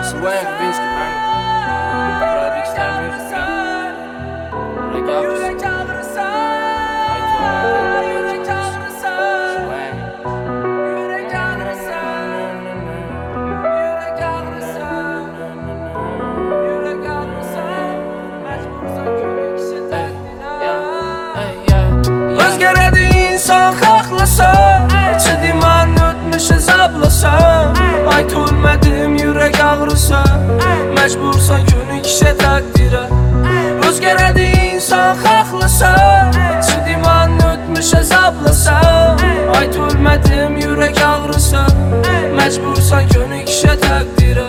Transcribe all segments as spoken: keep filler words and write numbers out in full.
Sylvain Kubinski, ben Pradik Star Music, ya. Yürek ağrısı. Yürek ağrısı. Sylvain. Yürek ağrısı. Yürek ağrısı. Yürek ağrısı. Mecbursan köpek işe takdire. Özgərədi insan xaxlasa, içi diman ötmüş hezablasa. Ay tulmədim yürək ağrısa, məcbursan könük işə takdirə. Özgərədi insan xaxlasa, içi diman ötmüş hezablasa. Ay tulmədim yürək ağrısa, məcbursan könük işə takdirə.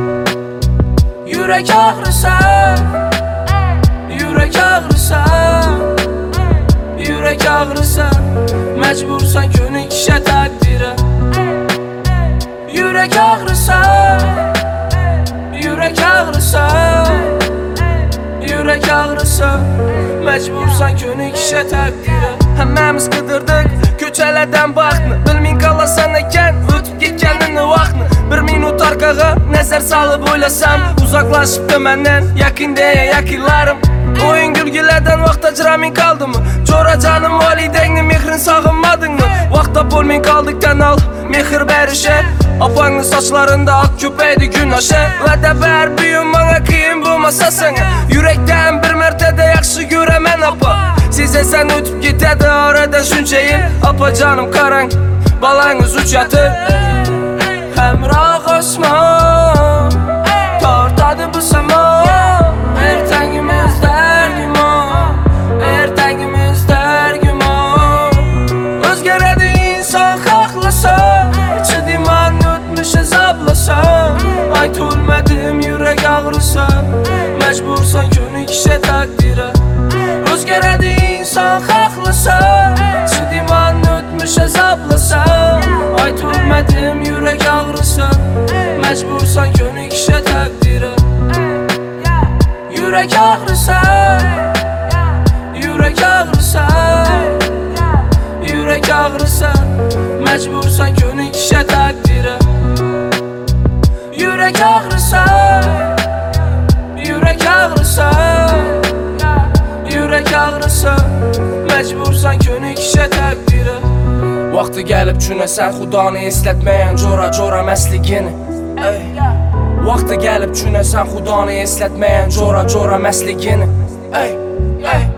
Yürək ağrısa, yürək ağrısa, yürək ağrısa, məcbursan könük işə takdirə. Yürek ağrısa, yürek ağrısa, yürek ağrısa, mecbursan könük işe takdire. Həmməmiz qıdırdıq köçələrdən baxını, bilmin qalasan əkən, ötüb getkənini vaxtını. Bir minut arqağa nəzər salıb oylasam, uzaqlaşıbdı məndən yakın deyə yakınlarım. Oyun gülgülərdən vaxt acıramin kaldı mı? Cora canım valideyni mehrin sağınmadın mı? Vaxta bolmin qaldıqdan al mehir bərişə. Apanın saçlarında ak köpəydi gün aşə. Vədə ver büyüm bana qıyım bulmasa sənə. Yürekdən bir mərtədə yaxşı görəmən apa. Sizə sən ötüb gitədə arada şüncəyim. Apa canım qaran balanız üç yatır. Həmraq osma tortadı bu səma. Ertəngimiz dərgim o, ertəngimiz dərgim o. Özgərədi insan xaxlasa, içi diman ötmüş hezablasa. Ay tulmədim yürək ağrısa, məcbursan könük işə takdirə. Özgərədi insan xaxlasa, içi diman ötmüş hezablasa. Ay tulmədim yürək ağrısa, məcbursan könük işə takdirə. Yürek ağrısa, yürek ağrısa, yürek ağrısa, mecbursan könük işe takdire. Yürek ağrısa, yürek ağrısa, yürek ağrısa, mecbursan könük işe takdire. Vaxtı gəlib cünəsən xudanı esletməyən cora cora məsligini. Ey. Vaxtı gəlib cünəsən xudanı esletməyən cora cora məsligini. Ey, ey.